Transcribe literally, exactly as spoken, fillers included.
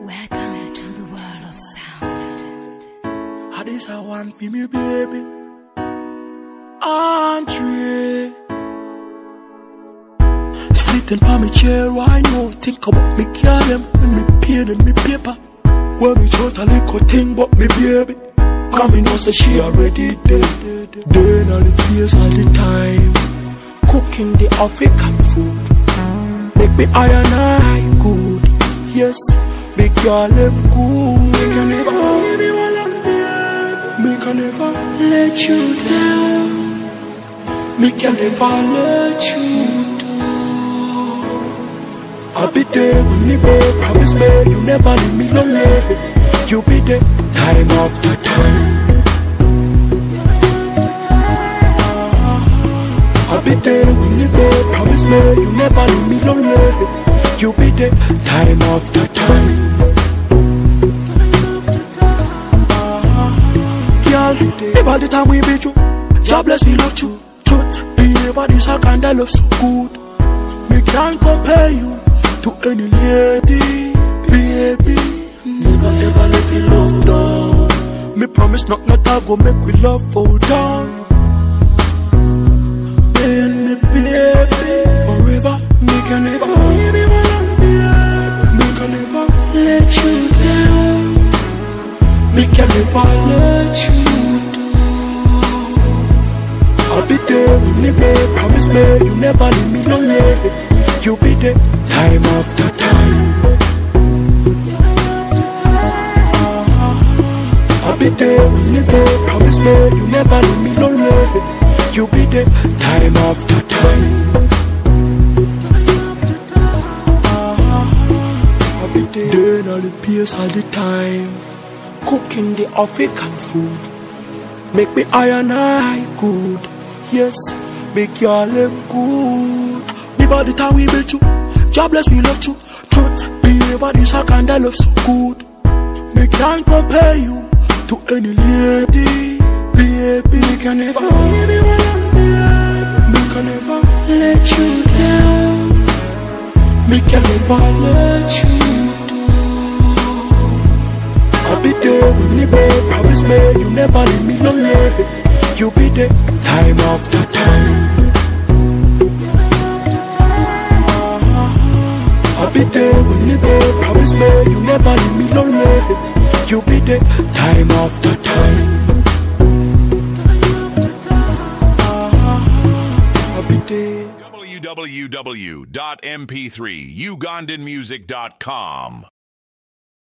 Welcome to the world of sound. How this I want for me, baby? Andre, sitting for me chair, why no think about me care them when me pen and me paper. When me shout a little thing but me baby, come in say she already dead. Dead on the place all the time, cooking the African food. Make me iron eye good, yes, make y'all them good. Me can never leave you alone, me can never let you down. Me can never let you down. I'll be there when you be, promise me you never leave me lonely. You be there time after time. I'll be there when you be, promise me you never leave me lonely. You be there time after time. Girl, about the time we be you, God bless we love you. Truth, be about this how kind of love so good. Me can't compare you to any lady, baby. Never ever let me love down. Me promise not not I go make we love fall down. Me baby, forever, me can never leave you alone, baby. Me can never let you down. Me can never let you down. I'll be there with me, baby. Promise me you never leave me lonely. You be there time after time. I'll be there with me, baby. Promise me you never leave me lonely. You be there time after time. I'll be there doing all the peers all the time, cooking the African food. Make me iron eye good, yes, make y'all them good. Me by the time we met you, God bless we love you. Truth, be about this how kind of love so good. Me can't compare you to any lady, baby. Me can never leave you alone, baby. Me can never let you down. Me can never let you down. I'll be there with me, babe. Promise me you never leave me lonely. You be there time after time. I'll be there with me, babe. Promise me you never leave me lonely. You be there time after time. w w w dot m p three ugandan music dot com